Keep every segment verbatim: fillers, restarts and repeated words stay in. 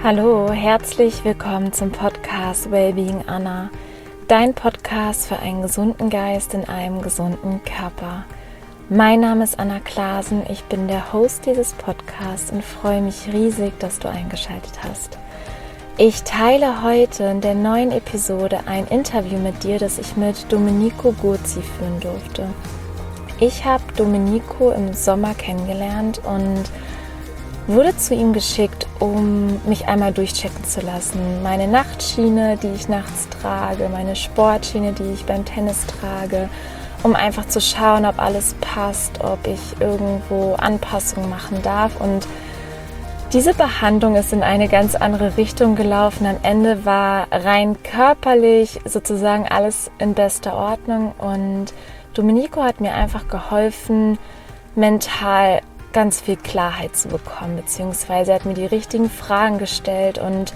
Hallo, herzlich willkommen zum Podcast Wellbeing Anna, dein Podcast für einen gesunden Geist in einem gesunden Körper. Mein Name ist Anna Klasen, ich bin der Host dieses Podcasts und freue mich riesig, dass du eingeschaltet hast. Ich teile heute in der neuen Episode ein Interview mit dir, das ich mit Domenico Gurzi führen durfte. Ich habe Domenico im Sommer kennengelernt und wurde zu ihm geschickt, um mich einmal durchchecken zu lassen. Meine Nachtschiene, die ich nachts trage, meine Sportschiene, die ich beim Tennis trage, um einfach zu schauen, ob alles passt, ob ich irgendwo Anpassungen machen darf. Und diese Behandlung ist in eine ganz andere Richtung gelaufen. Am Ende war rein körperlich sozusagen alles in bester Ordnung und Domenico hat mir einfach geholfen, mental ganz viel Klarheit zu bekommen, beziehungsweise er hat mir die richtigen Fragen gestellt und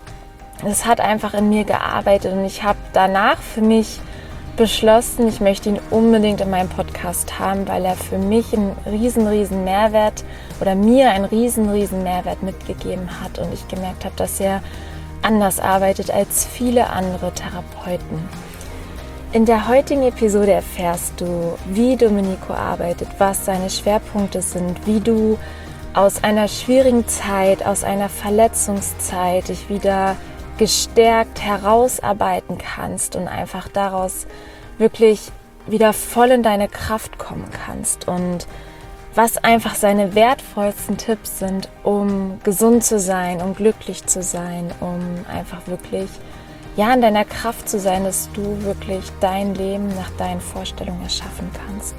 es hat einfach in mir gearbeitet und ich habe danach für mich beschlossen, ich möchte ihn unbedingt in meinem Podcast haben, weil er für mich einen riesen, riesen Mehrwert oder mir einen riesen, riesen Mehrwert mitgegeben hat und ich gemerkt habe, dass er anders arbeitet als viele andere Therapeuten. In der heutigen Episode erfährst du, wie Domenico arbeitet, was seine Schwerpunkte sind, wie du aus einer schwierigen Zeit, aus einer Verletzungszeit dich wieder gestärkt herausarbeiten kannst und einfach daraus wirklich wieder voll in deine Kraft kommen kannst und was einfach seine wertvollsten Tipps sind, um gesund zu sein, um glücklich zu sein, um einfach wirklich ja, in deiner Kraft zu sein, dass du wirklich dein Leben nach deinen Vorstellungen erschaffen kannst.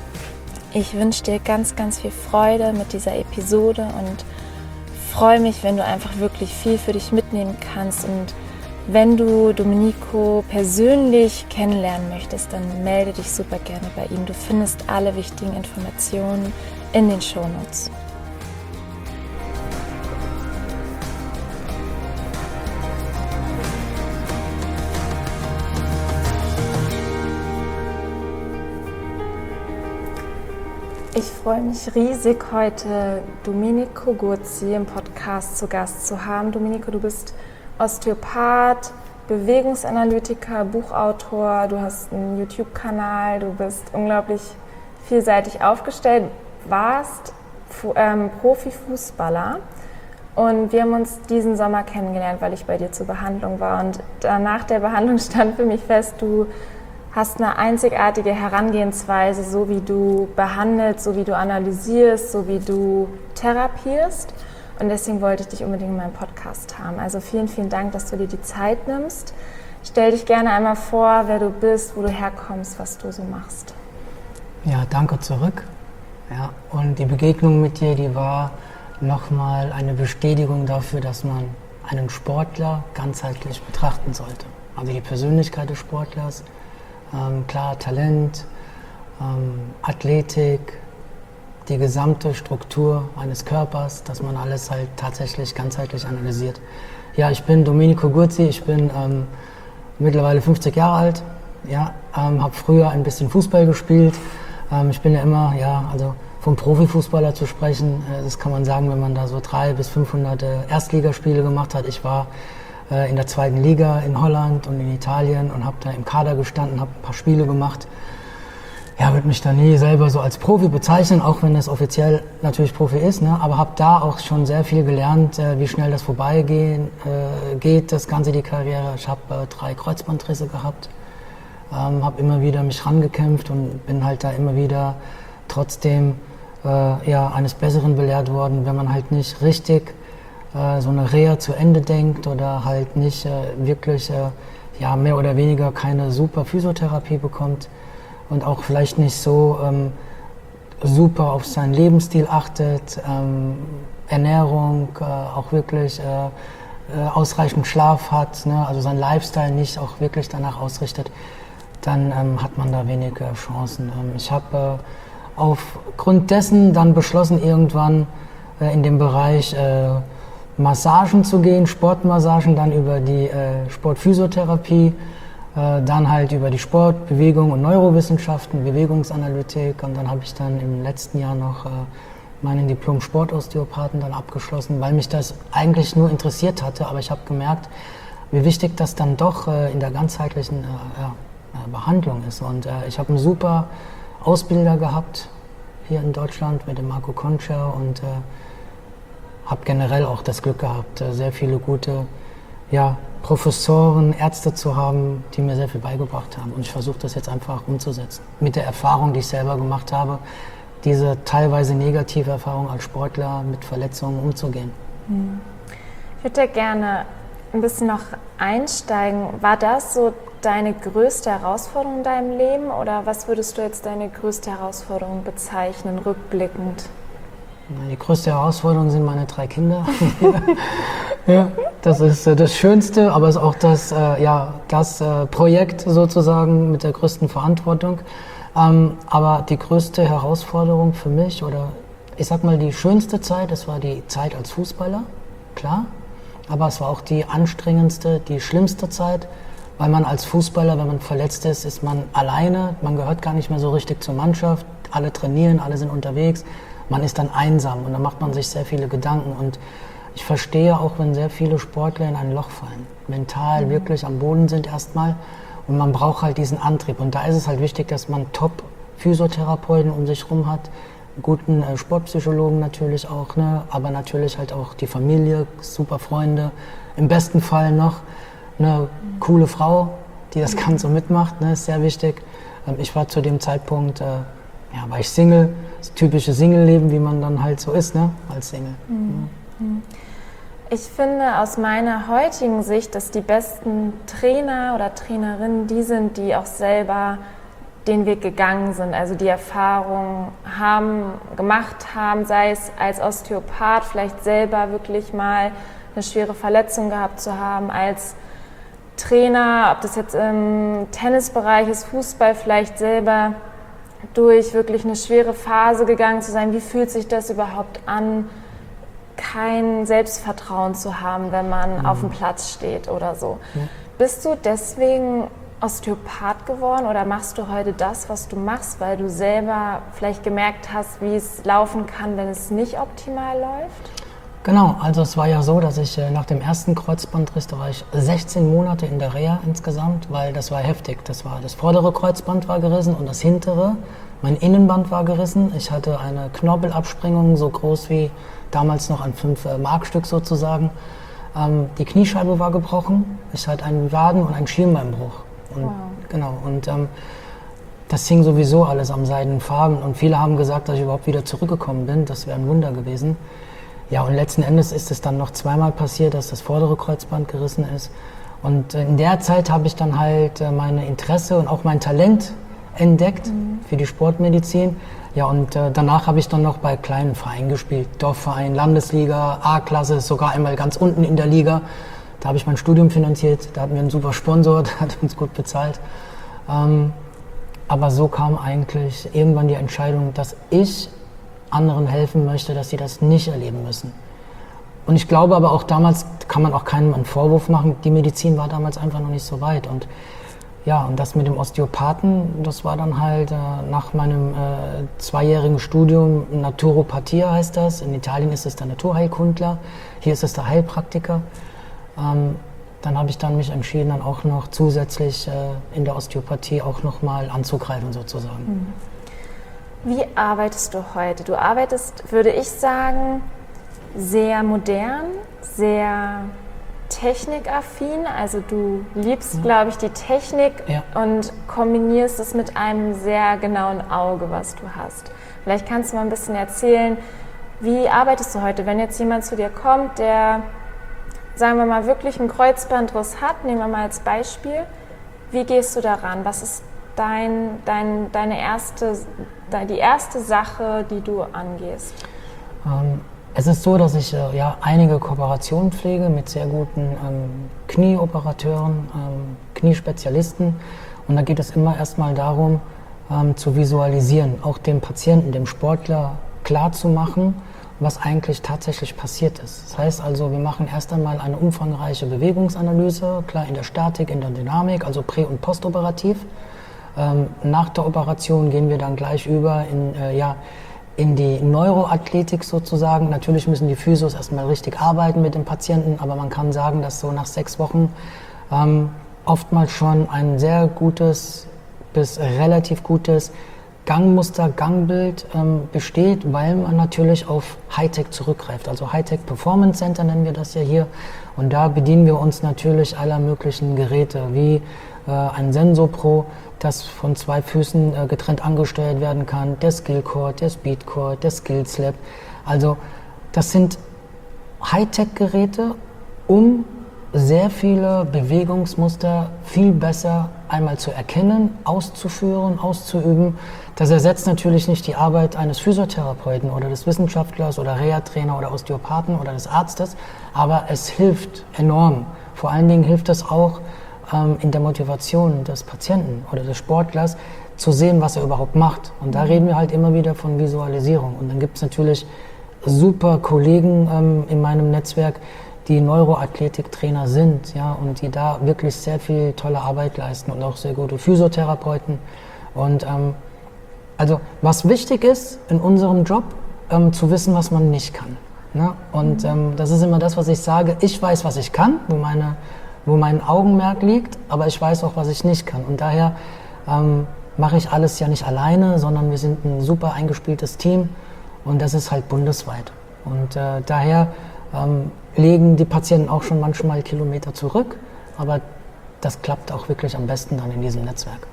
Ich wünsche dir ganz, ganz viel Freude mit dieser Episode und freue mich, wenn du einfach wirklich viel für dich mitnehmen kannst. Und wenn du Domenico persönlich kennenlernen möchtest, dann melde dich super gerne bei ihm. Du findest alle wichtigen Informationen in den Shownotes. Ich freue mich riesig, heute Domenico Gurzi im Podcast zu Gast zu haben. Domenico, du bist Osteopath, Bewegungsanalytiker, Buchautor, du hast einen YouTube-Kanal, du bist unglaublich vielseitig aufgestellt, warst ähm, Profifußballer und wir haben uns diesen Sommer kennengelernt, weil ich bei dir zur Behandlung war und nach der Behandlung stand für mich fest, du hast eine einzigartige Herangehensweise, so wie du behandelst, so wie du analysierst, so wie du therapierst. Und deswegen wollte ich dich unbedingt in meinem Podcast haben. Also vielen, vielen Dank, dass du dir die Zeit nimmst. Stell dich gerne einmal vor, wer du bist, wo du herkommst, was du so machst. Ja, danke zurück. Ja, und die Begegnung mit dir, die war nochmal eine Bestätigung dafür, dass man einen Sportler ganzheitlich betrachten sollte. Also die Persönlichkeit des Sportlers, Ähm, klar, Talent, ähm, Athletik, die gesamte Struktur eines Körpers, dass man alles halt tatsächlich ganzheitlich analysiert. Ja, ich bin Domenico Gurzi, ich bin ähm, mittlerweile fünfzig Jahre alt, ja, ähm, habe früher ein bisschen Fußball gespielt. Ähm, ich bin ja immer, ja, also vom Profifußballer zu sprechen, äh, das kann man sagen, wenn man da so dreihundert bis fünfhundert äh, Erstligaspiele gemacht hat. Ich war in der zweiten Liga in Holland und in Italien und habe da im Kader gestanden, habe ein paar Spiele gemacht. Ja, würde mich da nie selber so als Profi bezeichnen, auch wenn das offiziell natürlich Profi ist, ne? Aber habe da auch schon sehr viel gelernt, äh, wie schnell das vorbeigehen äh, geht, das Ganze, die Karriere. Ich habe äh, drei Kreuzbandrisse gehabt, ähm, habe immer wieder mich rangekämpft und bin halt da immer wieder trotzdem äh, ja, eines Besseren belehrt worden, wenn man halt nicht richtig so eine Reha zu Ende denkt oder halt nicht äh, wirklich äh, ja, mehr oder weniger keine super Physiotherapie bekommt und auch vielleicht nicht so ähm, super auf seinen Lebensstil achtet, ähm, Ernährung, äh, auch wirklich äh, äh, ausreichend Schlaf hat, ne? Also sein Lifestyle nicht auch wirklich danach ausrichtet, dann ähm, hat man da wenige Chancen. Ähm, ich habe äh, aufgrund dessen dann beschlossen, irgendwann äh, in dem Bereich äh, Massagen zu gehen, Sportmassagen, dann über die äh, Sportphysiotherapie, äh, dann halt über die Sport-, Bewegung und Neurowissenschaften, Bewegungsanalytik und dann habe ich dann im letzten Jahr noch äh, meinen Diplom-Sportosteopathen dann abgeschlossen, weil mich das eigentlich nur interessiert hatte, aber ich habe gemerkt, wie wichtig das dann doch äh, in der ganzheitlichen äh, ja, Behandlung ist. Und äh, ich habe einen super Ausbilder gehabt hier in Deutschland mit dem Marco Concha und äh, habe generell auch das Glück gehabt, äh, sehr viele gute ja, Professoren, Ärzte zu haben, die mir sehr viel beigebracht haben. Und ich versuche das jetzt einfach umzusetzen. Mit der Erfahrung, die ich selber gemacht habe, diese teilweise negative Erfahrung als Sportler mit Verletzungen umzugehen. Ich würde da gerne ein bisschen noch einsteigen. War das so deine größte Herausforderung in deinem Leben oder was würdest du jetzt deine größte Herausforderung bezeichnen, rückblickend? Die größte Herausforderung sind meine drei Kinder. Ja, das ist äh, das Schönste, aber es ist auch das, äh, ja, das äh, Projekt sozusagen mit der größten Verantwortung. Ähm, aber die größte Herausforderung für mich oder ich sag mal die schönste Zeit, das war die Zeit als Fußballer, klar. Aber es war auch die anstrengendste, die schlimmste Zeit, weil man als Fußballer, wenn man verletzt ist, ist man alleine, man gehört gar nicht mehr so richtig zur Mannschaft, alle trainieren, alle sind unterwegs, man ist dann einsam und dann macht man sich sehr viele Gedanken und ich verstehe auch, wenn sehr viele Sportler in ein Loch fallen, mental wirklich am Boden sind erstmal und man braucht halt diesen Antrieb und da ist es halt wichtig, dass man Top-Physiotherapeuten um sich herum hat, guten äh, Sportpsychologen natürlich auch, ne? Aber natürlich halt auch die Familie, super Freunde, im besten Fall noch eine coole Frau, die das Ganze mitmacht, ne? Ist sehr wichtig. Ähm, ich war zu dem Zeitpunkt, äh, ja, war ich Single, das typische Single-Leben, wie man dann halt so ist, ne? Als Single. Mhm. Ja. Ich finde aus meiner heutigen Sicht, dass die besten Trainer oder Trainerinnen die sind, die auch selber den Weg gegangen sind, also die Erfahrung haben, gemacht haben, sei es als Osteopath vielleicht selber wirklich mal eine schwere Verletzung gehabt zu haben, als Trainer, ob das jetzt im Tennisbereich ist, Fußball vielleicht selber durch wirklich eine schwere Phase gegangen zu sein. Wie fühlt sich das überhaupt an, kein Selbstvertrauen zu haben, wenn man mhm. auf dem Platz steht oder so? Ja. Bist du deswegen Osteopath geworden oder machst du heute das, was du machst, weil du selber vielleicht gemerkt hast, wie es laufen kann, wenn es nicht optimal läuft? Genau, also es war ja so, dass ich äh, nach dem ersten Kreuzbandriss, da war ich sechzehn Monate in der Reha insgesamt, weil das war heftig. Das war das vordere Kreuzband war gerissen und das hintere, mein Innenband war gerissen. Ich hatte eine Knorpelabsprengung, so groß wie damals noch ein fünf Mark Stück sozusagen. Ähm, die Kniescheibe war gebrochen, ich hatte einen Waden- und einen Schienbeinbruch. Und, wow. Genau, und ähm, das hing sowieso alles am seidenen Faden und viele haben gesagt, dass ich überhaupt wieder zurückgekommen bin, das wäre ein Wunder gewesen. Ja, und letzten Endes ist es dann noch zweimal passiert, dass das vordere Kreuzband gerissen ist. Und in der Zeit habe ich dann halt meine Interesse und auch mein Talent entdeckt mhm. für die Sportmedizin. Ja, und äh, danach habe ich dann noch bei kleinen Vereinen gespielt, Dorfverein, Landesliga, A-Klasse, sogar einmal ganz unten in der Liga. Da habe ich mein Studium finanziert, da hatten wir einen super Sponsor, der hat uns gut bezahlt. Ähm, aber so kam eigentlich irgendwann die Entscheidung, dass ich anderen helfen möchte, dass sie das nicht erleben müssen. Und ich glaube aber auch damals, kann man auch keinem einen Vorwurf machen, die Medizin war damals einfach noch nicht so weit. Und ja, und das mit dem Osteopathen, das war dann halt äh, nach meinem äh, zweijährigen Studium, Naturopathie heißt das. In Italien ist es der Naturheilkundler, hier ist es der Heilpraktiker. Ähm, dann habe ich dann mich entschieden, dann auch noch zusätzlich äh, in der Osteopathie auch nochmal anzugreifen sozusagen. Wie arbeitest du heute? Du arbeitest, würde ich sagen, sehr modern, sehr technikaffin. Also du liebst, ja. glaube ich, die Technik ja. und kombinierst es mit einem sehr genauen Auge, was du hast. Vielleicht kannst du mal ein bisschen erzählen, wie arbeitest du heute, wenn jetzt jemand zu dir kommt, der, sagen wir mal, wirklich einen Kreuzbandriss hat, nehmen wir mal als Beispiel. Wie gehst du daran? Was ist dein, dein, deine erste, die erste Sache, die du angehst? Ähm, es ist so, dass ich äh, ja, einige Kooperationen pflege mit sehr guten ähm, Knieoperateuren, ähm, Kniespezialisten. Und da geht es immer erstmal darum, ähm, zu visualisieren, auch dem Patienten, dem Sportler klar zu machen, was eigentlich tatsächlich passiert ist. Das heißt also, wir machen erst einmal eine umfangreiche Bewegungsanalyse, klar in der Statik, in der Dynamik, also prä- und postoperativ. Ähm, nach der Operation gehen wir dann gleich über in äh, ja, in die Neuroathletik sozusagen. Natürlich müssen die Physios erstmal richtig arbeiten mit dem Patienten, aber man kann sagen, dass so nach sechs Wochen ähm, oftmals schon ein sehr gutes bis relativ gutes Gangmuster, Gangbild ähm, besteht, weil man natürlich auf Hightech zurückgreift. Also Hightech Performance Center nennen wir das ja hier. Und da bedienen wir uns natürlich aller möglichen Geräte, wie äh, ein SensoPro, das von zwei Füßen äh, getrennt angesteuert werden kann, der Skillcord, der Speedcord, der Skillslab. Also das sind Hightech-Geräte, um sehr viele Bewegungsmuster viel besser einmal zu erkennen, auszuführen, auszuüben. Das ersetzt natürlich nicht die Arbeit eines Physiotherapeuten oder des Wissenschaftlers oder Reha-Trainer oder Osteopathen oder des Arztes, aber es hilft enorm. Vor allen Dingen hilft es auch ähm, in der Motivation des Patienten oder des Sportlers zu sehen, was er überhaupt macht. Und da reden wir halt immer wieder von Visualisierung. Und dann gibt es natürlich super Kollegen ähm, in meinem Netzwerk, die Neuroathletiktrainer sind, ja, und die da wirklich sehr viel tolle Arbeit leisten und auch sehr gute Physiotherapeuten. Und ähm, also was wichtig ist in unserem Job, ähm, zu wissen, was man nicht kann. Ne? Und ähm, das ist immer das, was ich sage. Ich weiß, was ich kann, wo, meine, wo mein Augenmerk liegt, aber ich weiß auch, was ich nicht kann. Und daher ähm, mache ich alles ja nicht alleine, sondern wir sind ein super eingespieltes Team und das ist halt bundesweit. Und äh, daher ähm, legen die Patienten auch schon manchmal Kilometer zurück, aber das klappt auch wirklich am besten dann in diesem Netzwerk.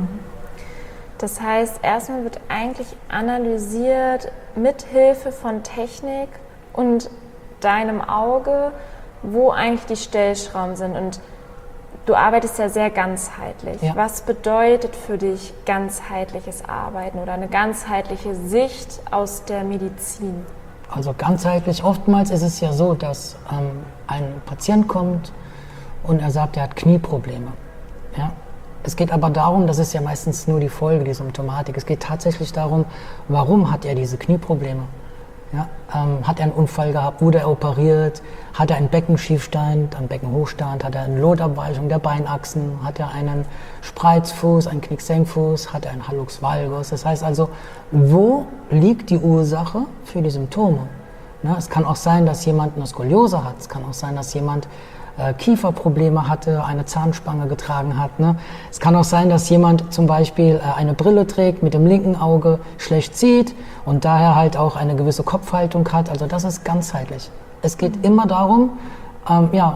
Das heißt, erstmal wird eigentlich analysiert mit Hilfe von Technik und deinem Auge, wo eigentlich die Stellschrauben sind. Und du arbeitest ja sehr ganzheitlich. Ja. Was bedeutet für dich ganzheitliches Arbeiten oder eine ganzheitliche Sicht aus der Medizin? Also ganzheitlich, oftmals ist es ja so, dass ähm, ein Patient kommt und er sagt, er hat Knieprobleme. Ja? Es geht aber darum, das ist ja meistens nur die Folge, die Symptomatik. Es geht tatsächlich darum, warum hat er diese Knieprobleme? Ja? Ähm, hat er einen Unfall gehabt, wurde er operiert, hat er einen Beckenschiefstand, einen Beckenhochstand, hat er eine Lotabweichung der Beinachsen, hat er einen Spreizfuß, einen Knicksenkfuß, hat er einen Hallux valgus. Das heißt also, wo liegt die Ursache für die Symptome? Ne? Es kann auch sein, dass jemand eine Skoliose hat, es kann auch sein, dass jemand äh, Kieferprobleme hatte, eine Zahnspange getragen hat. Ne? Es kann auch sein, dass jemand zum Beispiel äh, eine Brille trägt, mit dem linken Auge schlecht sieht und daher halt auch eine gewisse Kopfhaltung hat. Also das ist ganzheitlich. Es geht immer darum, ähm, ja,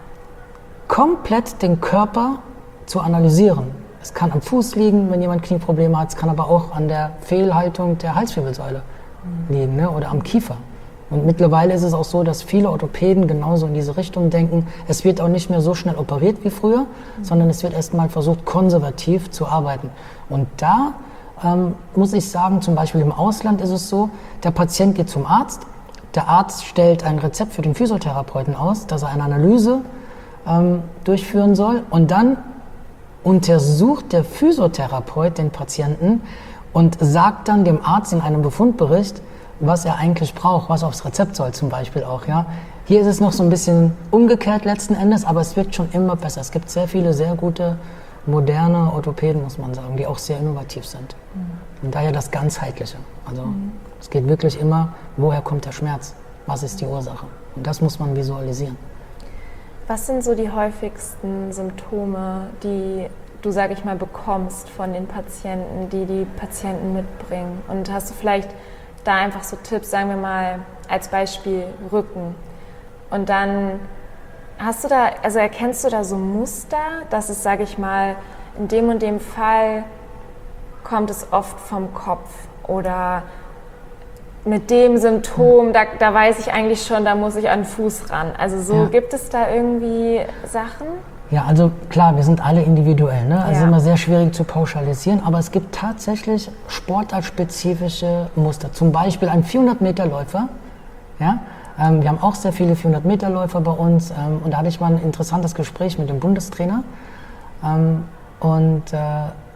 komplett den Körper zu analysieren. Es kann am Fuß liegen, wenn jemand Knieprobleme hat, es kann aber auch an der Fehlhaltung der Halswirbelsäule mhm. liegen, ne? Oder am Kiefer. Und mittlerweile ist es auch so, dass viele Orthopäden genauso in diese Richtung denken. Es wird auch nicht mehr so schnell operiert wie früher, mhm. sondern es wird erstmal versucht, konservativ zu arbeiten. Und da ähm, muss ich sagen, zum Beispiel im Ausland ist es so, der Patient geht zum Arzt, der Arzt stellt ein Rezept für den Physiotherapeuten aus, dass er eine Analyse ähm, durchführen soll und dann untersucht der Physiotherapeut den Patienten und sagt dann dem Arzt in einem Befundbericht, was er eigentlich braucht, was aufs Rezept soll zum Beispiel auch. Ja. Hier ist es noch so ein bisschen umgekehrt letzten Endes, aber es wird schon immer besser. Es gibt sehr viele sehr gute, moderne Orthopäden, muss man sagen, die auch sehr innovativ sind. Mhm. Und daher das Ganzheitliche. Also mhm. es geht wirklich immer, woher kommt der Schmerz? Was ist die Ursache? Und das muss man visualisieren. Was sind so die häufigsten Symptome, die du, sage ich mal, bekommst von den Patienten, die die Patienten mitbringen? Und hast du vielleicht da einfach so Tipps, sagen wir mal als Beispiel Rücken. Und dann hast du da, also erkennst du da so Muster, dass es, sage ich mal, in dem und dem Fall kommt es oft vom Kopf oder mit dem Symptom, da, da weiß ich eigentlich schon, da muss ich an den Fuß ran. Also so, ja. Gibt es da irgendwie Sachen? Ja, also klar, wir sind alle individuell, ne? Also ja. ist immer sehr schwierig zu pauschalisieren, aber es gibt tatsächlich sportartspezifische Muster. Zum Beispiel ein vierhundert Meter Läufer, ja? Ähm, wir haben auch sehr viele vierhundert Meter Läufer bei uns ähm, und da hatte ich mal ein interessantes Gespräch mit dem Bundestrainer ähm, und äh,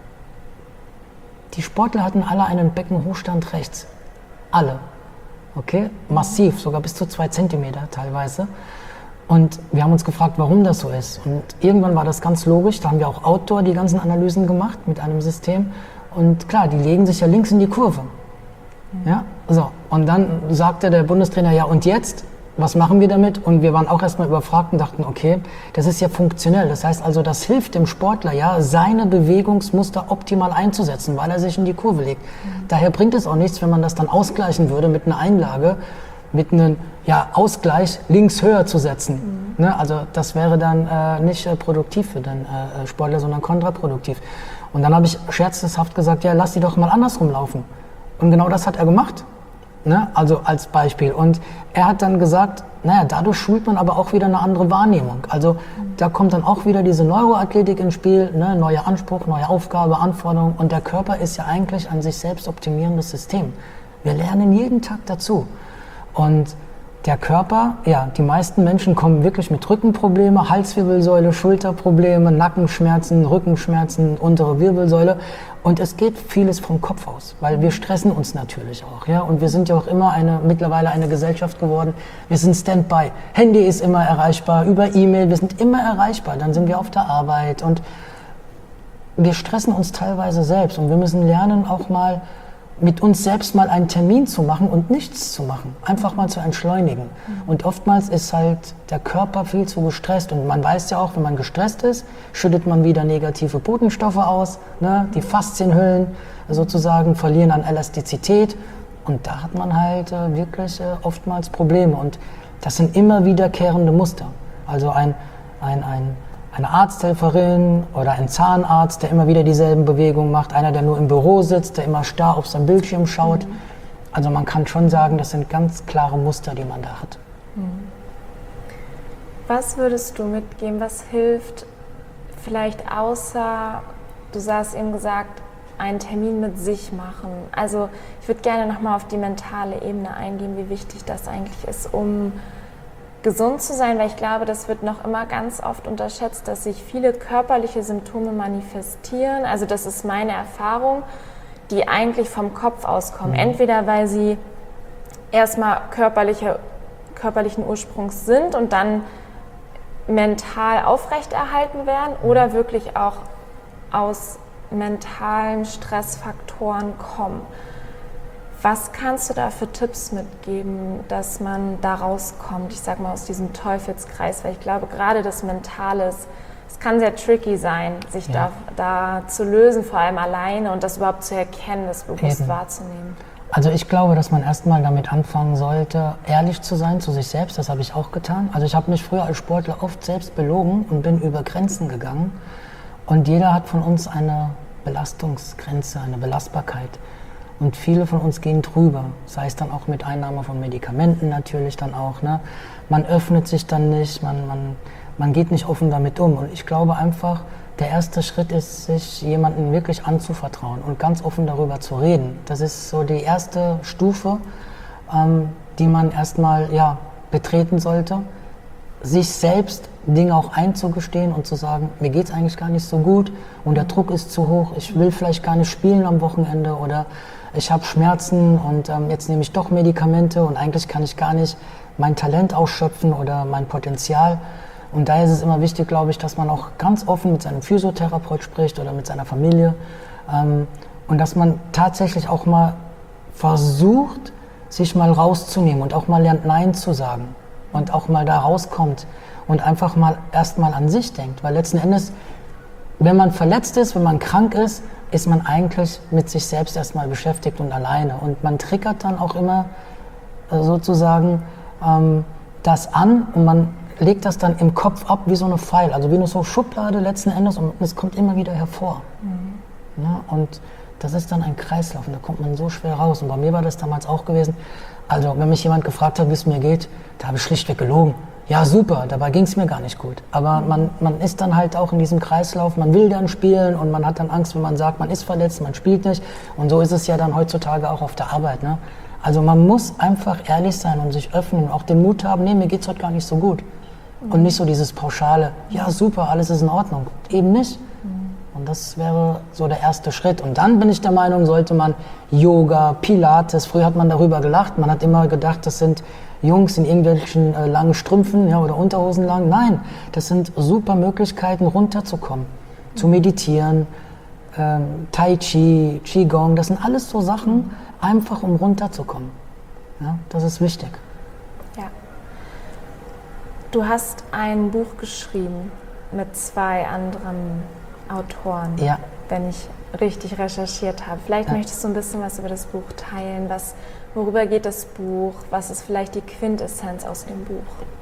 die Sportler hatten alle einen Beckenhochstand rechts, alle, okay, massiv, sogar bis zu zwei Zentimeter teilweise. Und wir haben uns gefragt, warum das so ist. Und irgendwann war das ganz logisch. Da haben wir auch outdoor die ganzen Analysen gemacht mit einem System. Und klar, die legen sich ja links in die Kurve. Mhm. Ja, so. Und dann sagte der Bundestrainer, ja und jetzt? Was machen wir damit? Und wir waren auch erstmal überfragt und dachten, okay, das ist ja funktionell. Das heißt also, das hilft dem Sportler ja, seine Bewegungsmuster optimal einzusetzen, weil er sich in die Kurve legt. Mhm. Daher bringt es auch nichts, wenn man das dann ausgleichen würde mit einer Einlage, mit einem ja, Ausgleich links höher zu setzen. Mhm. Ne? Also das wäre dann äh, nicht äh, produktiv für den äh, Sportler, sondern kontraproduktiv. Und dann habe ich scherzhaft gesagt, ja, lass die doch mal andersrum laufen. Und genau das hat er gemacht. Ne? Also als Beispiel. Und er hat dann gesagt, naja, dadurch schult man aber auch wieder eine andere Wahrnehmung. Also da kommt dann auch wieder diese Neuroathletik ins Spiel, ne? Neuer Anspruch, neue Aufgabe, Anforderung. Und der Körper ist ja eigentlich ein sich selbst optimierendes System. Wir lernen jeden Tag dazu. Und der Körper, ja, die meisten Menschen kommen wirklich mit Rückenprobleme, Halswirbelsäule, Schulterprobleme, Nackenschmerzen, Rückenschmerzen, untere Wirbelsäule. Und es geht vieles vom Kopf aus, weil wir stressen uns natürlich auch, ja. Und wir sind ja auch immer eine, mittlerweile eine Gesellschaft geworden. Wir sind Standby. Handy ist immer erreichbar, über E-Mail, wir sind immer erreichbar. Dann sind wir auf der Arbeit und wir stressen uns teilweise selbst. Und wir müssen lernen, auch mal mit uns selbst mal einen Termin zu machen und nichts zu machen, einfach mal zu entschleunigen. Mhm. Und oftmals ist halt der Körper viel zu gestresst und man weiß ja auch, wenn man gestresst ist, schüttet man wieder negative Botenstoffe aus, ne? Die Faszienhüllen sozusagen verlieren an Elastizität und da hat man halt äh, wirklich äh, oftmals Probleme und das sind immer wiederkehrende Muster. Also ein, ein, ein eine Arzthelferin oder ein Zahnarzt, der immer wieder dieselben Bewegungen macht, einer, der nur im Büro sitzt, der immer starr auf seinen Bildschirm schaut. Mhm. Also man kann schon sagen, das sind ganz klare Muster, die man da hat. Was würdest du mitgeben, was hilft vielleicht außer, du hast eben gesagt, einen Termin mit sich machen? Also ich würde gerne nochmal auf die mentale Ebene eingehen, wie wichtig das eigentlich ist, um gesund zu sein, weil ich glaube, das wird noch immer ganz oft unterschätzt, dass sich viele körperliche Symptome manifestieren. Also das ist meine Erfahrung, die eigentlich vom Kopf auskommen. Mhm. Entweder weil sie erstmal körperliche, körperlichen Ursprungs sind und dann mental aufrechterhalten werden oder wirklich auch aus mentalen Stressfaktoren kommen. Was kannst du da für Tipps mitgeben, dass man da rauskommt, ich sag mal aus diesem Teufelskreis, weil ich glaube, gerade das Mentale, es kann sehr tricky sein, sich ja. da, da zu lösen, vor allem alleine und das überhaupt zu erkennen, das bewusst Eben. wahrzunehmen. Also ich glaube, dass man erstmal damit anfangen sollte, ehrlich zu sein zu sich selbst, das habe ich auch getan. Also ich habe mich früher als Sportler oft selbst belogen und bin über Grenzen gegangen und jeder hat von uns eine Belastungsgrenze, eine Belastbarkeit. Und viele von uns gehen drüber, sei es dann auch mit Einnahme von Medikamenten natürlich dann auch. Ne? Man öffnet sich dann nicht, man, man, man geht nicht offen damit um. Und ich glaube einfach, der erste Schritt ist, sich jemandem wirklich anzuvertrauen und ganz offen darüber zu reden. Das ist so die erste Stufe, ähm, die man erstmal ja, betreten sollte. Sich selbst Dinge auch einzugestehen und zu sagen, mir geht es eigentlich gar nicht so gut und der Druck ist zu hoch, ich will vielleicht gar nicht spielen am Wochenende oder ich habe Schmerzen und ähm, jetzt nehme ich doch Medikamente und eigentlich kann ich gar nicht mein Talent ausschöpfen oder mein Potenzial. Und daher ist es immer wichtig, glaube ich, dass man auch ganz offen mit seinem Physiotherapeut spricht oder mit seiner Familie ähm, und dass man tatsächlich auch mal versucht, sich mal rauszunehmen und auch mal lernt, Nein zu sagen und auch mal da rauskommt und einfach mal erstmal an sich denkt. Weil letzten Endes, wenn man verletzt ist, wenn man krank ist, ist man eigentlich mit sich selbst erstmal beschäftigt und alleine. Und man triggert dann auch immer äh, sozusagen ähm, das an und man legt das dann im Kopf ab wie so eine Pfeil, also wie eine so Schublade letzten Endes und es kommt immer wieder hervor. Mhm. Ja, und das ist dann ein Kreislauf und da kommt man so schwer raus. Und bei mir war das damals auch gewesen. Also wenn mich jemand gefragt hat, wie es mir geht, da habe ich schlichtweg gelogen. Ja, super, dabei ging es mir gar nicht gut. Aber man, man ist dann halt auch in diesem Kreislauf, man will dann spielen und man hat dann Angst, wenn man sagt, man ist verletzt, man spielt nicht. Und so ist es ja dann heutzutage auch auf der Arbeit. Ne? Also man muss einfach ehrlich sein und sich öffnen und auch den Mut haben, nee, mir geht's heute gar nicht so gut. Mhm. Und nicht so dieses pauschale, ja super, alles ist in Ordnung. Eben nicht. Mhm. Und das wäre so der erste Schritt. Und dann bin ich der Meinung, sollte man Yoga, Pilates, früher hat man darüber gelacht, man hat immer gedacht, das sind Jungs in irgendwelchen äh, langen Strümpfen ja, oder Unterhosen lang. Nein, das sind super Möglichkeiten, runterzukommen, zu meditieren, ähm, Tai Chi, Qigong, das sind alles so Sachen, einfach um runterzukommen. Ja, das ist wichtig. Ja. Du hast ein Buch geschrieben mit zwei anderen Autoren, ja. wenn ich richtig recherchiert habe. Vielleicht ja. möchtest du ein bisschen was über das Buch teilen. Was, worüber geht das Buch? Was ist vielleicht die Quintessenz aus dem Buch?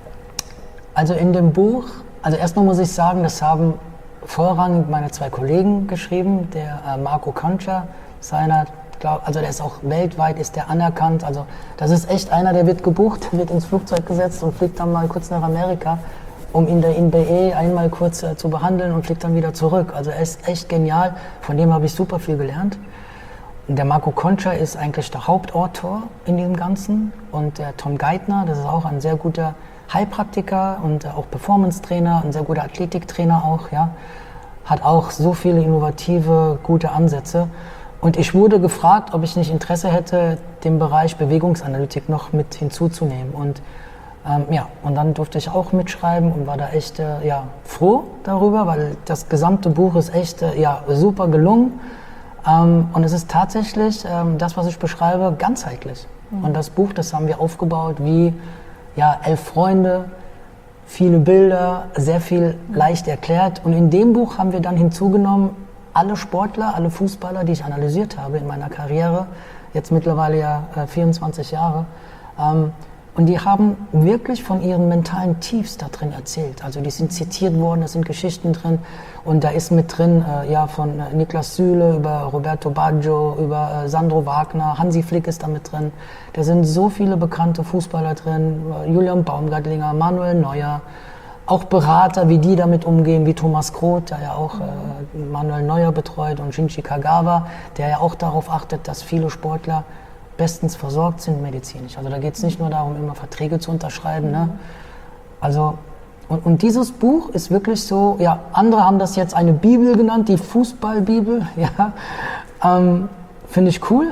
Also in dem Buch, also erstmal muss ich sagen, das haben vorrangig meine zwei Kollegen geschrieben. Der äh, Marco Concha, seiner, glaub, also der ist auch weltweit, ist der anerkannt. Also das ist echt einer, der wird gebucht, der wird ins Flugzeug gesetzt und fliegt dann mal kurz nach Amerika, um in der N B A einmal kurz äh, zu behandeln und fliegt dann wieder zurück. Also er ist echt genial, von dem habe ich super viel gelernt. Und der Marco Concha ist eigentlich der Hauptautor in dem Ganzen und der Tom Geithner, das ist auch ein sehr guter Heilpraktiker und äh, auch Performance-Trainer, ein sehr guter Athletiktrainer auch, ja, hat auch so viele innovative, gute Ansätze. Und ich wurde gefragt, ob ich nicht Interesse hätte, den Bereich Bewegungsanalytik noch mit hinzuzunehmen. Und Ähm, ja, und dann durfte ich auch mitschreiben und war da echt äh, ja, froh darüber, weil das gesamte Buch ist echt äh, ja, super gelungen. Ähm, und es ist tatsächlich ähm, das, was ich beschreibe, ganzheitlich. Mhm. Und das Buch, das haben wir aufgebaut wie ja, elf Freunde, viele Bilder, sehr viel mhm. leicht erklärt. Und in dem Buch haben wir dann hinzugenommen, alle Sportler, alle Fußballer, die ich analysiert habe in meiner Karriere, jetzt mittlerweile ja äh, vierundzwanzig Jahre, ähm, und die haben wirklich von ihren mentalen Tiefs da drin erzählt. Also die sind zitiert worden, da sind Geschichten drin. Und da ist mit drin äh, ja, von äh, Niklas Süle über Roberto Baggio, über äh, Sandro Wagner, Hansi Flick ist da mit drin. Da sind so viele bekannte Fußballer drin, äh, Julian Baumgartlinger, Manuel Neuer, auch Berater, wie die damit umgehen, wie Thomas Groth, der ja auch äh, Manuel Neuer betreut, und Shinji Kagawa, der ja auch darauf achtet, dass viele Sportler bestens versorgt sind medizinisch. Also da geht es nicht nur darum, immer Verträge zu unterschreiben. Ne? Also, und, und dieses Buch ist wirklich so, ja, andere haben das jetzt eine Bibel genannt, die Fußballbibel. Ja, ähm, finde ich cool.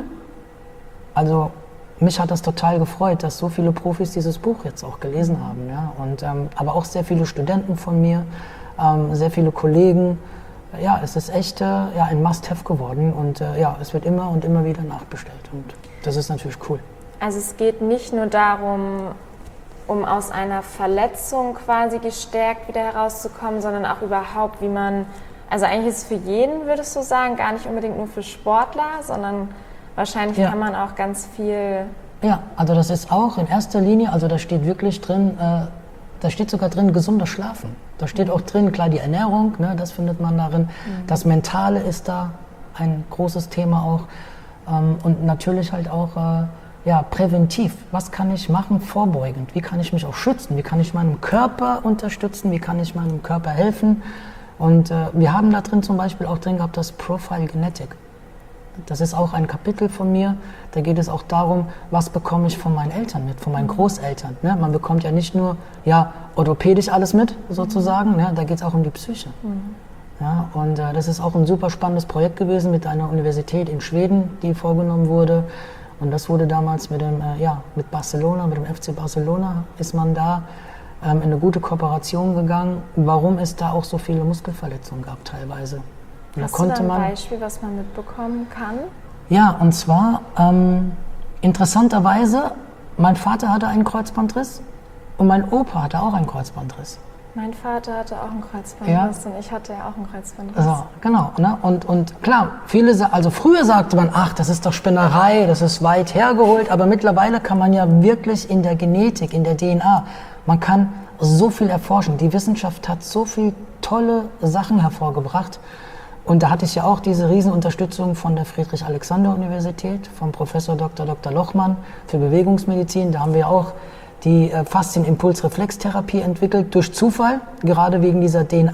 Also mich hat das total gefreut, dass so viele Profis dieses Buch jetzt auch gelesen haben. Ja? Und, ähm, aber auch sehr viele Studenten von mir, ähm, sehr viele Kollegen. Ja, es ist echt äh, ja, ein Must-Have geworden und äh, ja, es wird immer und immer wieder nachbestellt und das ist natürlich cool. Also es geht nicht nur darum, um aus einer Verletzung quasi gestärkt wieder herauszukommen, sondern auch überhaupt, wie man, also eigentlich ist es für jeden, würdest du sagen, gar nicht unbedingt nur für Sportler, sondern wahrscheinlich ja. kann man auch ganz viel... Ja, also das ist auch in erster Linie, also da steht wirklich drin, äh, da steht sogar drin, gesunder Schlafen. Da steht auch drin, klar, die Ernährung, ne, das findet man darin. Mhm. Das Mentale ist da ein großes Thema auch. Ähm, und natürlich halt auch äh, ja, präventiv. Was kann ich machen, vorbeugend? Wie kann ich mich auch schützen? Wie kann ich meinem Körper unterstützen? Wie kann ich meinem Körper helfen? Und äh, wir haben da drin zum Beispiel auch drin gehabt, das Profile Genetik. Das ist auch ein Kapitel von mir, da geht es auch darum, was bekomme ich von meinen Eltern mit, von meinen Großeltern. Ne? Man bekommt ja nicht nur ja, orthopädisch alles mit, sozusagen, ne? Da geht es auch um die Psyche. Mhm. Ja, und äh, das ist auch ein super spannendes Projekt gewesen mit einer Universität in Schweden, die vorgenommen wurde. Und das wurde damals mit, dem, äh, ja, mit Barcelona, mit dem F C Barcelona, ist man da ähm, in eine gute Kooperation gegangen, warum es da auch so viele Muskelverletzungen gab teilweise. Und Hast da du da ein man, Beispiel, was man mitbekommen kann? Ja, und zwar ähm, interessanterweise, mein Vater hatte einen Kreuzbandriss und mein Opa hatte auch einen Kreuzbandriss. Mein Vater hatte auch einen Kreuzbandriss ja. und ich hatte ja auch einen Kreuzbandriss. So, genau. Ne? Und, und klar, viele, also früher sagte man, ach, das ist doch Spinnerei, das ist weit hergeholt, aber mittlerweile kann man ja wirklich in der Genetik, in der D N A, man kann so viel erforschen. Die Wissenschaft hat so viele tolle Sachen hervorgebracht. Und da hatte ich ja auch diese Riesenunterstützung von der Friedrich-Alexander-Universität, vom Professor Doktor Doktor Lochmann für Bewegungsmedizin. Da haben wir auch die äh, Faszien-Impuls-Reflextherapie entwickelt, durch Zufall, gerade wegen dieser D N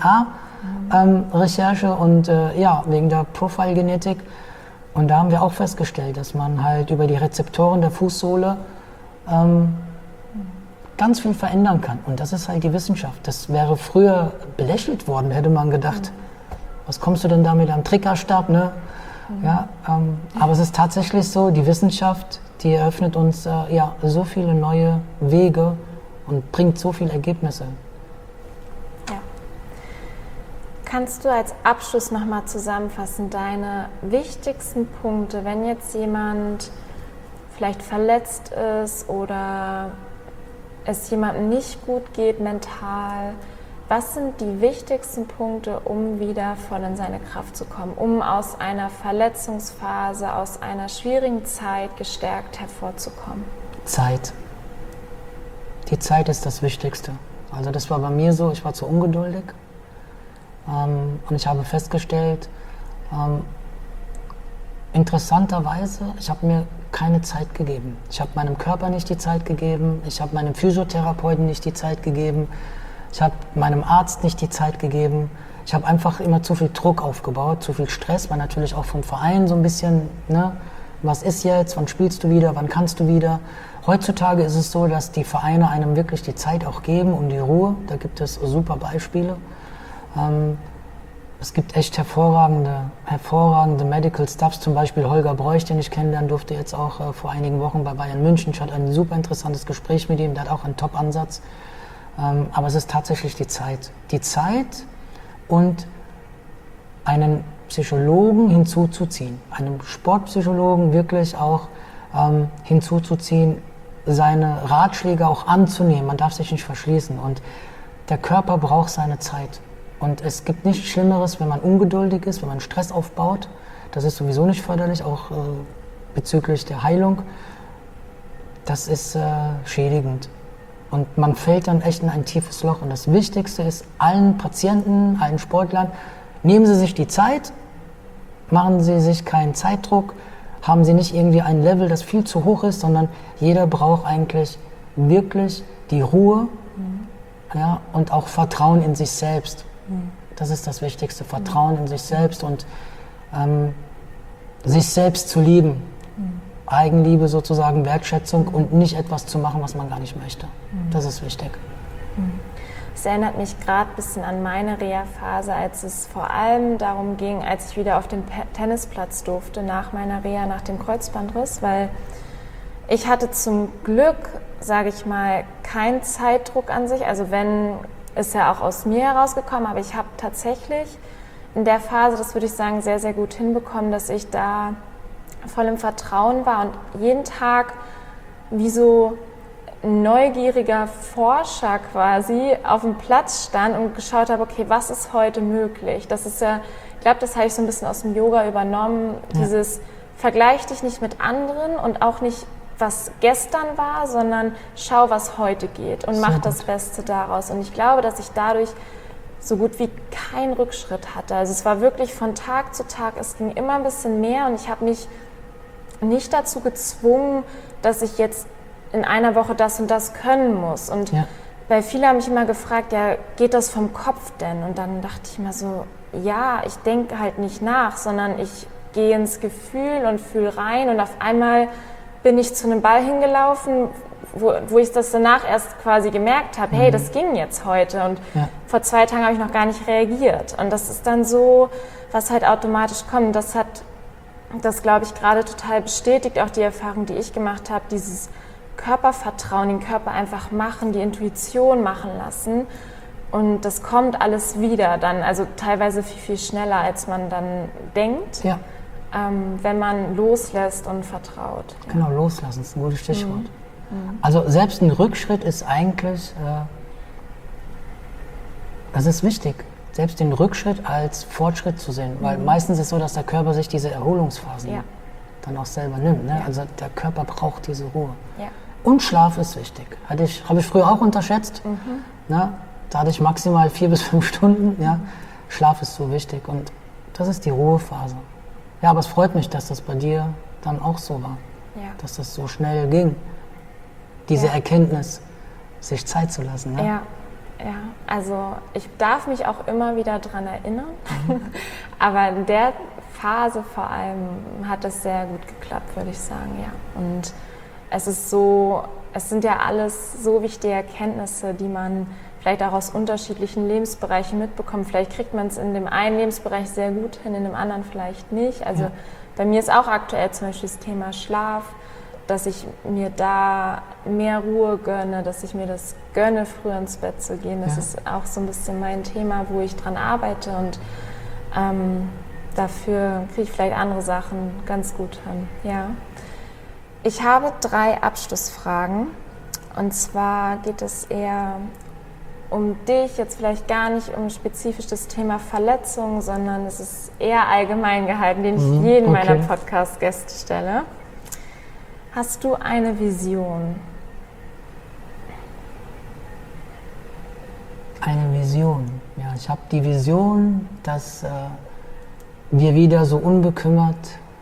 A-Recherche ähm, und äh, ja, wegen der Profile-Genetik. Und da haben wir auch festgestellt, dass man halt über die Rezeptoren der Fußsohle ähm, ganz viel verändern kann. Und das ist halt die Wissenschaft. Das wäre früher belächelt worden, hätte man gedacht. Mhm. Was kommst du denn da mit einem Trickerstab? Ne? Mhm. Ja, ähm, aber es ist tatsächlich so, die Wissenschaft, die eröffnet uns äh, ja, so viele neue Wege und bringt so viele Ergebnisse. Ja. Kannst du als Abschluss nochmal zusammenfassen, deine wichtigsten Punkte, wenn jetzt jemand vielleicht verletzt ist oder es jemandem nicht gut geht mental. Was sind die wichtigsten Punkte, um wieder voll in seine Kraft zu kommen, um aus einer Verletzungsphase, aus einer schwierigen Zeit gestärkt hervorzukommen? Zeit. Die Zeit ist das Wichtigste. Also das war bei mir so, ich war zu ungeduldig ähm, und ich habe festgestellt, ähm, interessanterweise, ich habe mir keine Zeit gegeben. Ich habe meinem Körper nicht die Zeit gegeben, ich habe meinem Physiotherapeuten nicht die Zeit gegeben, ich habe meinem Arzt nicht die Zeit gegeben. Ich habe einfach immer zu viel Druck aufgebaut, zu viel Stress, weil natürlich auch vom Verein so ein bisschen, ne, was ist jetzt, wann spielst du wieder, wann kannst du wieder. Heutzutage ist es so, dass die Vereine einem wirklich die Zeit auch geben und die Ruhe. Da gibt es super Beispiele. Ähm, es gibt echt hervorragende, hervorragende Medical Staffs, zum Beispiel Holger Bräuch, den ich kennenlernen durfte jetzt auch äh, vor einigen Wochen bei Bayern München. Ich hatte ein super interessantes Gespräch mit ihm, der hat auch einen Top-Ansatz. Ähm, aber es ist tatsächlich die Zeit. Die Zeit und einen Psychologen hinzuzuziehen, einem Sportpsychologen wirklich auch ähm, hinzuzuziehen, seine Ratschläge auch anzunehmen. Man darf sich nicht verschließen und der Körper braucht seine Zeit. Und es gibt nichts Schlimmeres, wenn man ungeduldig ist, wenn man Stress aufbaut. Das ist sowieso nicht förderlich, auch äh, bezüglich der Heilung. Das ist äh, schädigend. Und man fällt dann echt in ein tiefes Loch. Und das Wichtigste ist, allen Patienten, allen Sportlern, nehmen Sie sich die Zeit, machen Sie sich keinen Zeitdruck, haben Sie nicht irgendwie ein Level, das viel zu hoch ist, sondern jeder braucht eigentlich wirklich die Ruhe, mhm. ja, und auch Vertrauen in sich selbst. Mhm. Das ist das Wichtigste, Vertrauen mhm. in sich selbst und ähm, sich selbst zu lieben. Mhm. Eigenliebe sozusagen, Wertschätzung mhm. und nicht etwas zu machen, was man gar nicht möchte. Mhm. Das ist wichtig. Mhm. Es erinnert mich gerade ein bisschen an meine Reha-Phase, als es vor allem darum ging, als ich wieder auf den Tennisplatz durfte nach meiner Reha, nach dem Kreuzbandriss, weil ich hatte zum Glück, sage ich mal, keinen Zeitdruck an sich. Also wenn, ist ja auch aus mir herausgekommen, aber ich habe tatsächlich in der Phase, das würde ich sagen, sehr, sehr gut hinbekommen, dass ich da voll im Vertrauen war und jeden Tag wie so ein neugieriger Forscher quasi auf dem Platz stand und geschaut habe, okay, was ist heute möglich? Das ist ja, ich glaube, das habe ich so ein bisschen aus dem Yoga übernommen, ja. Dieses vergleich dich nicht mit anderen und auch nicht, was gestern war, sondern schau, was heute geht und mach das Beste daraus. Und ich glaube, dass ich dadurch so gut wie keinen Rückschritt hatte. Also es war wirklich von Tag zu Tag, es ging immer ein bisschen mehr und ich habe mich nicht dazu gezwungen, dass ich jetzt in einer Woche das und das können muss. Und ja. weil viele haben mich immer gefragt, ja, geht das vom Kopf denn? Und dann dachte ich mir so, ja, ich denke halt nicht nach, sondern ich gehe ins Gefühl und fühle rein und auf einmal bin ich zu einem Ball hingelaufen, wo, wo ich das danach erst quasi gemerkt habe, mhm. hey, das ging jetzt heute und ja. vor zwei Tagen habe ich noch gar nicht reagiert. Und das ist dann so, was halt automatisch kommt. Das hat, das glaube ich, gerade total bestätigt, auch die Erfahrung, die ich gemacht habe, dieses Körpervertrauen, den Körper einfach machen, die Intuition machen lassen und das kommt alles wieder dann, also teilweise viel, viel schneller, als man dann denkt, ja. ähm, wenn man loslässt und vertraut. Ja. Genau, loslassen ist ein gutes Stichwort. Mhm. Also selbst ein Rückschritt ist eigentlich, äh, das ist wichtig, selbst den Rückschritt als Fortschritt zu sehen, weil mhm. meistens ist es so, dass der Körper sich diese Erholungsphasen ja. dann auch selber nimmt. Ne? Ja. Also der Körper braucht diese Ruhe. Ja. Und Schlaf ist wichtig. Hatte ich, habe ich früher auch unterschätzt. Mhm. Ne? Da hatte ich maximal vier bis fünf Stunden. Ja? Schlaf ist so wichtig und das ist die Ruhephase. Ja, aber es freut mich, dass das bei dir dann auch so war. Ja. Dass das so schnell ging. Diese ja. Erkenntnis, sich Zeit zu lassen. Ne? Ja. Ja, also ich darf mich auch immer wieder daran erinnern. Mhm. Aber in der Phase vor allem hat es sehr gut geklappt, würde ich sagen, ja. Und es ist so, es sind ja alles so wichtige Erkenntnisse, die man vielleicht auch aus unterschiedlichen Lebensbereichen mitbekommt. Vielleicht kriegt man es in dem einen Lebensbereich sehr gut hin, in dem anderen vielleicht nicht. Also ja. bei mir ist auch aktuell zum Beispiel das Thema Schlaf, dass ich mir da mehr Ruhe gönne, dass ich mir das gönne, früher ins Bett zu gehen. Das ja. ist auch so ein bisschen mein Thema, wo ich dran arbeite und ähm, dafür kriege ich vielleicht andere Sachen ganz gut hin. Ja. Ich habe drei Abschlussfragen. Und zwar geht es eher um dich, jetzt vielleicht gar nicht um spezifisch das Thema Verletzung, sondern es ist eher allgemein gehalten, den ich Mhm, jedem okay. meiner Podcast-Gäste stelle. Hast du eine Vision? Eine Vision. Ja, ich habe die Vision, dass äh, wir wieder so unbekümmert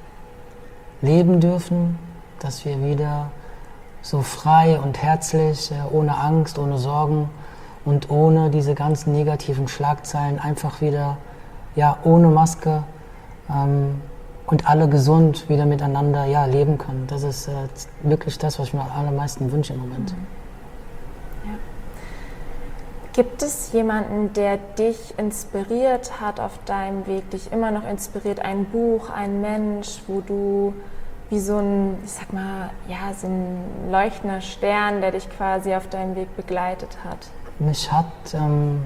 leben dürfen, dass wir wieder so frei und herzlich, äh, ohne Angst, ohne Sorgen und ohne diese ganzen negativen Schlagzeilen einfach wieder, ja, ohne Maske ähm, und alle gesund wieder miteinander, ja, leben können. Das ist äh, wirklich das, was ich mir am allermeisten wünsche im Moment. Ja. Gibt es jemanden, der dich inspiriert hat auf deinem Weg, dich immer noch inspiriert, ein Buch, ein Mensch, wo du wie so ein, ich sag mal, ja, so ein leuchtender Stern, der dich quasi auf deinem Weg begleitet hat? Mich hat ähm,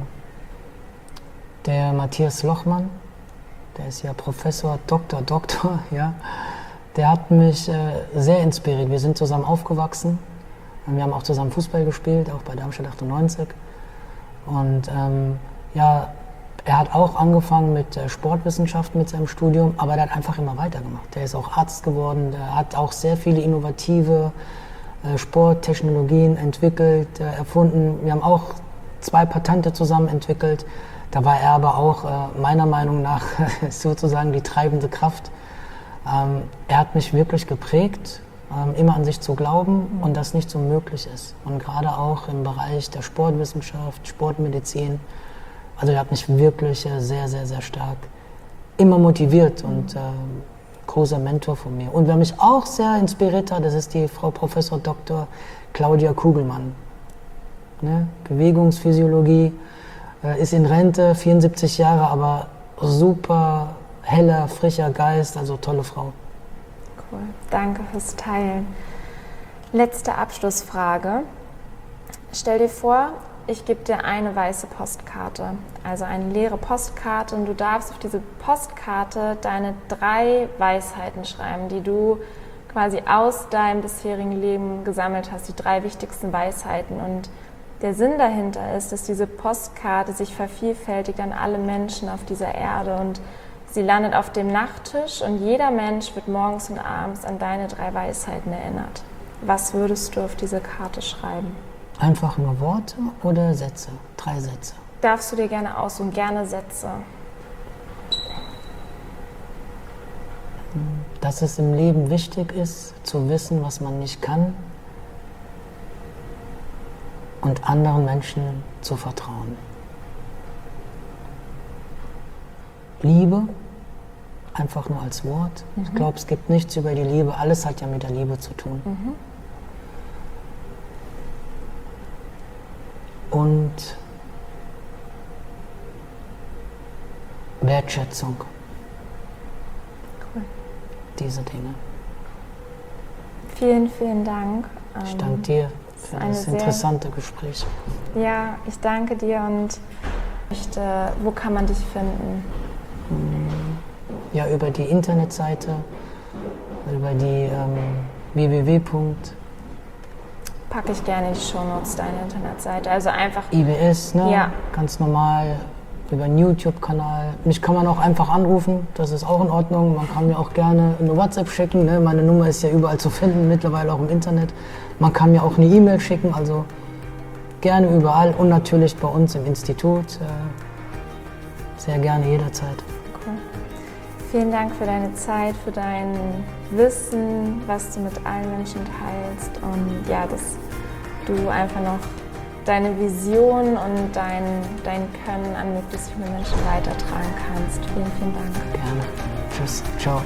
der Matthias Lochmann, der ist ja Professor, Doktor, Doktor, ja, der hat mich äh, sehr inspiriert. Wir sind zusammen aufgewachsen, wir haben auch zusammen Fußball gespielt, auch bei Darmstadt achtundneunzig. Und ähm, ja, er hat auch angefangen mit äh, Sportwissenschaften mit seinem Studium, aber der hat einfach immer weitergemacht. Der ist auch Arzt geworden, der hat auch sehr viele innovative äh, Sporttechnologien entwickelt, äh, erfunden. Wir haben auch zwei Patente zusammen entwickelt. Da war er aber auch äh, meiner Meinung nach sozusagen die treibende Kraft. Ähm, er hat mich wirklich geprägt, ähm, immer an sich zu glauben und dass nichts unmöglich ist. Und gerade auch im Bereich der Sportwissenschaft, Sportmedizin. Also er hat mich wirklich äh, sehr, sehr, sehr stark immer motiviert und äh, großer Mentor von mir. Und wer mich auch sehr inspiriert hat, das ist die Frau Professor Doktor Claudia Kugelmann. Ne? Bewegungsphysiologie, äh, ist in Rente, vierundsiebzig Jahre, aber super heller, frischer Geist, also tolle Frau. Cool, danke fürs Teilen. Letzte Abschlussfrage. Stell dir vor, ich gebe dir eine weiße Postkarte, also eine leere Postkarte, und du darfst auf diese Postkarte deine drei Weisheiten schreiben, die du quasi aus deinem bisherigen Leben gesammelt hast, die drei wichtigsten Weisheiten. Und der Sinn dahinter ist, dass diese Postkarte sich vervielfältigt an alle Menschen auf dieser Erde und sie landet auf dem Nachttisch und jeder Mensch wird morgens und abends an deine drei Weisheiten erinnert. Was würdest du auf diese Karte schreiben? Einfach nur Worte oder Sätze? Drei Sätze. Darfst du dir gerne aussuchen, gerne Sätze. Dass es im Leben wichtig ist, zu wissen, was man nicht kann und anderen Menschen zu vertrauen. Liebe, einfach nur als Wort. Mhm. Ich glaube, es gibt nichts über die Liebe. Alles hat ja mit der Liebe zu tun. Mhm. Und Wertschätzung. Cool. Diese Dinge. Vielen, vielen Dank. Ich danke dir für das interessante Gespräch. Ja, ich danke dir und möchte, wo kann man dich finden? Ja, über die Internetseite, über die ähm, w w w. Packe ich gerne in die Shownotes, deine Internetseite. Also einfach I B S, ne? Ja. Ganz normal, über einen YouTube-Kanal. Mich kann man auch einfach anrufen, das ist auch in Ordnung. Man kann mir auch gerne eine WhatsApp schicken, ne? Meine Nummer ist ja überall zu finden, mittlerweile auch im Internet. Man kann mir auch eine E-Mail schicken, also gerne überall und natürlich bei uns im Institut. Äh, sehr gerne jederzeit. Cool. Vielen Dank für deine Zeit, für dein Wissen, was du mit allen Menschen teilst und ja, dass du einfach noch deine Vision und dein, dein Können an möglichst viele Menschen weitertragen kannst. Vielen, vielen Dank. Gerne. Tschüss. Ciao.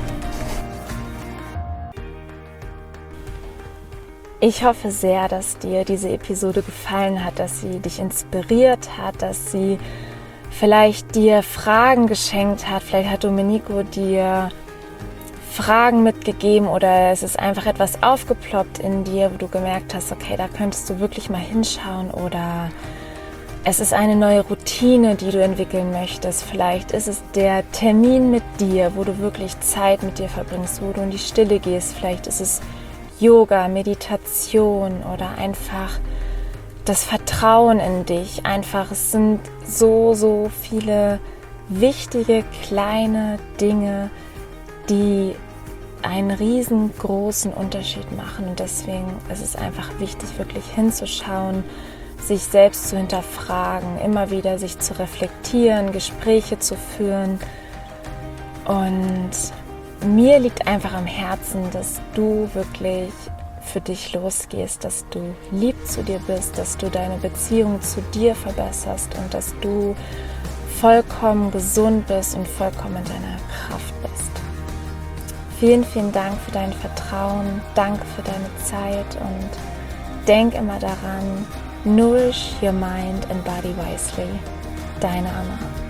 Ich hoffe sehr, dass dir diese Episode gefallen hat, dass sie dich inspiriert hat, dass sie vielleicht dir Fragen geschenkt hat. Vielleicht hat Domenico dir Fragen mitgegeben oder es ist einfach etwas aufgeploppt in dir, wo du gemerkt hast, okay, da könntest du wirklich mal hinschauen, oder es ist eine neue Routine, die du entwickeln möchtest. Vielleicht ist es der Termin mit dir, wo du wirklich Zeit mit dir verbringst, wo du in die Stille gehst. Vielleicht ist es Yoga, Meditation oder einfach das Vertrauen in dich. Einfach, es sind so, so viele wichtige kleine Dinge, die einen riesengroßen Unterschied machen. Und deswegen ist es einfach wichtig, wirklich hinzuschauen, sich selbst zu hinterfragen, immer wieder sich zu reflektieren, Gespräche zu führen. Und mir liegt einfach am Herzen, dass du wirklich für dich losgehst, dass du lieb zu dir bist, dass du deine Beziehung zu dir verbesserst und dass du vollkommen gesund bist und vollkommen in deiner Kraft bist. Vielen, vielen Dank für dein Vertrauen, danke für deine Zeit und denk immer daran, nourish your mind and body wisely. Deine Anna.